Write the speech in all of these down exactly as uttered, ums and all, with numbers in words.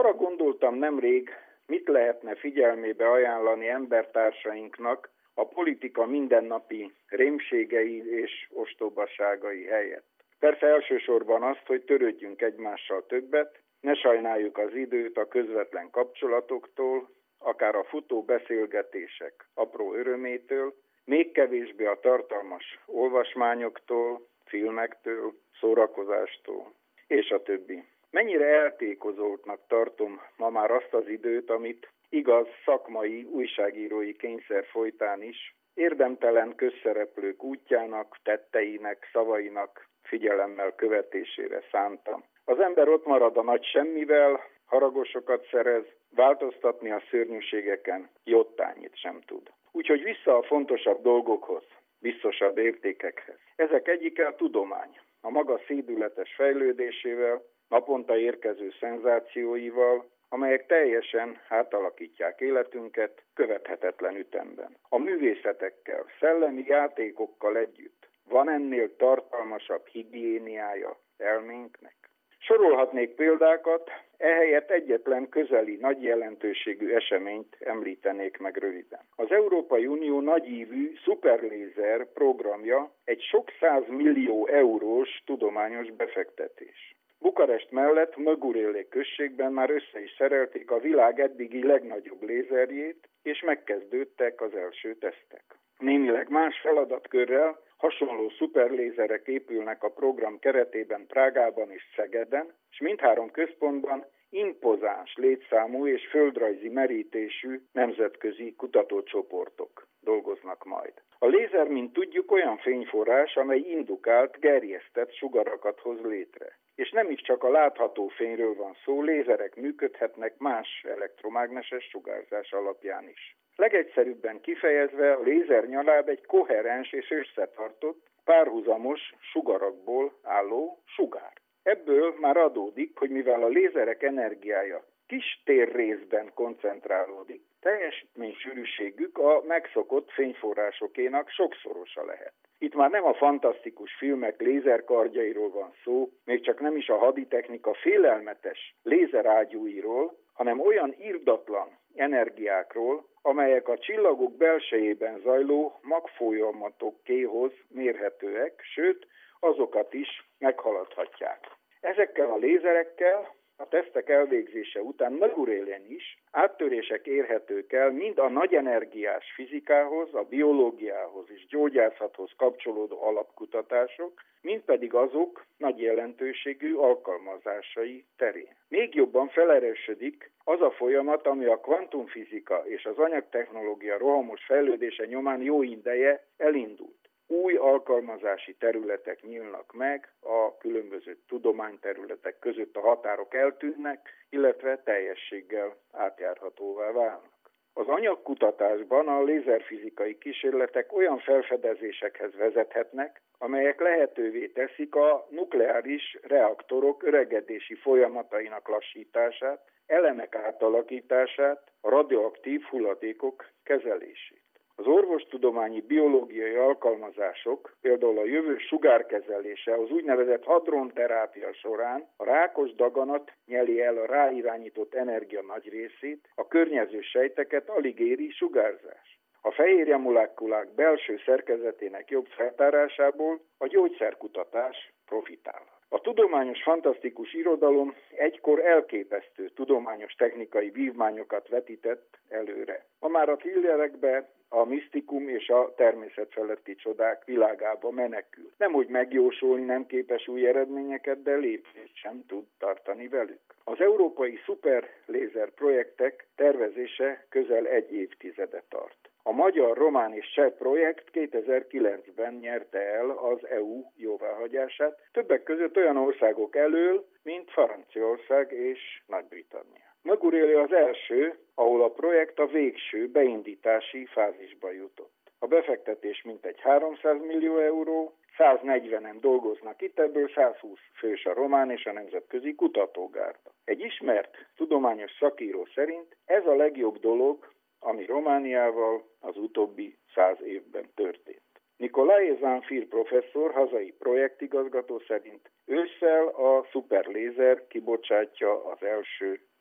Arra gondoltam nemrég, mit lehetne figyelmébe ajánlani embertársainknak a politika mindennapi rémségei és ostobaságai helyett. Persze elsősorban azt, hogy törődjünk egymással többet, ne sajnáljuk az időt a közvetlen kapcsolatoktól, akár a futó beszélgetések apró örömétől, még kevésbé a tartalmas olvasmányoktól, filmektől, szórakozástól, és a többi. Mennyire eltékozoltnak tartom ma már azt az időt, amit igaz szakmai, újságírói kényszer folytán is érdemtelen közszereplők útjának, tetteinek, szavainak figyelemmel követésére szántam. Az ember ott marad a nagy semmivel, haragosokat szerez, változtatni a szörnyűségeken jottányit sem tud. Úgyhogy vissza a fontosabb dolgokhoz, biztosabb értékekhez. Ezek egyike a tudomány, a maga szédületes fejlődésével, naponta érkező szenzációival, amelyek teljesen átalakítják életünket követhetetlen ütemben. A művészetekkel, szellemi játékokkal együtt van ennél tartalmasabb higiéniája elménknek? Sorolhatnék példákat, ehelyett egyetlen közeli nagy jelentőségű eseményt említenék meg röviden. Az Európai Unió nagyívű szuperlézer programja egy sok százmillió eurós tudományos befektetés. Bukarest mellett Mögurélé községben már össze is szerelték a világ eddigi legnagyobb lézerjét, és megkezdődtek az első tesztek. Némileg más feladatkörrel hasonló szuperlézerek épülnek a program keretében Prágában és Szegeden, és mindhárom központban impozáns létszámú és földrajzi merítésű nemzetközi kutatócsoportok dolgoznak majd. A lézer, mint tudjuk, olyan fényforrás, amely indukált, gerjesztett sugarakat hoz létre. És nem is csak a látható fényről van szó, lézerek működhetnek más elektromágneses sugárzás alapján is. Legegyszerűbben kifejezve a lézernyaláb egy koherens és összetartott, párhuzamos sugarakból álló sugár. Ebből már adódik, hogy mivel a lézerek energiája kis térrészben koncentrálódik, teljesítménysűrűségük a megszokott fényforrásokénak sokszorosa lehet. Itt már nem a fantasztikus filmek lézerkardjairól van szó, még csak nem is a haditechnika félelmetes lézerágyúiról, hanem olyan irdatlan energiákról, amelyek a csillagok belsejében zajló magfolyamatokéhoz mérhetőek, sőt, azokat is meghaladhatják. Ezekkel a lézerekkel a tesztek elvégzése után Mögurélén is áttörések érhetők el mind a nagy energiás fizikához, a biológiához és gyógyászathoz kapcsolódó alapkutatások, mind pedig azok nagy jelentőségű alkalmazásai terén. Még jobban felerősödik az a folyamat, ami a kvantumfizika és az anyagtechnológia rohamos fejlődése nyomán jó ideje elindult. Új alkalmazási területek nyílnak meg, a különböző tudományterületek között a határok eltűnnek, illetve teljességgel átjárhatóvá válnak. Az anyagkutatásban a lézerfizikai kísérletek olyan felfedezésekhez vezethetnek, amelyek lehetővé teszik a nukleáris reaktorok öregedési folyamatainak lassítását, elemek átalakítását, a radioaktív hulladékok kezelését. Az orvostudományi biológiai alkalmazások, például a jövő sugárkezelése, az úgynevezett hadronterápia során a rákos daganat nyeli el a ráirányított energia nagy részét, a környező sejteket alig éri sugárzás. A fehérje molekulák belső szerkezetének jobb feltárásából a gyógyszerkutatás profitál. A tudományos fantasztikus irodalom egykor elképesztő tudományos technikai vívmányokat vetített előre. Ma már a thrillerekbe a misztikum és a természetfeletti csodák világába menekül. Nem úgy megjósolni nem képes új eredményeket, de lépést sem tud tartani velük. Az európai szuperlézer projektek tervezése közel egy évtizede tart. A magyar, román és cseh projekt kétezer-kilencben nyerte el az é u jóváhagyását, többek között olyan országok elől, mint Franciaország és Nagy-Britannia. Mögurélé az első, ahol a projekt a végső beindítási fázisba jutott. A befektetés mintegy háromszáz millió euró, száznegyvenen dolgoznak itt, ebből százhúsz fős a román és a nemzetközi kutatógárda. Egy ismert tudományos szakíró szerint ez a legjobb dolog, ami Romániával az utóbbi száz évben történt. Nicolae Zamfir professzor, hazai projektigazgató szerint ősszel a szuperlézer kibocsátja az első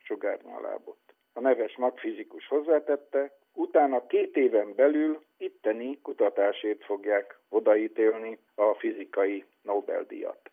sugárnyalábot. A neves magfizikus hozzátette, utána két éven belül itteni kutatásért fogják odaítélni a fizikai Nobel-díjat.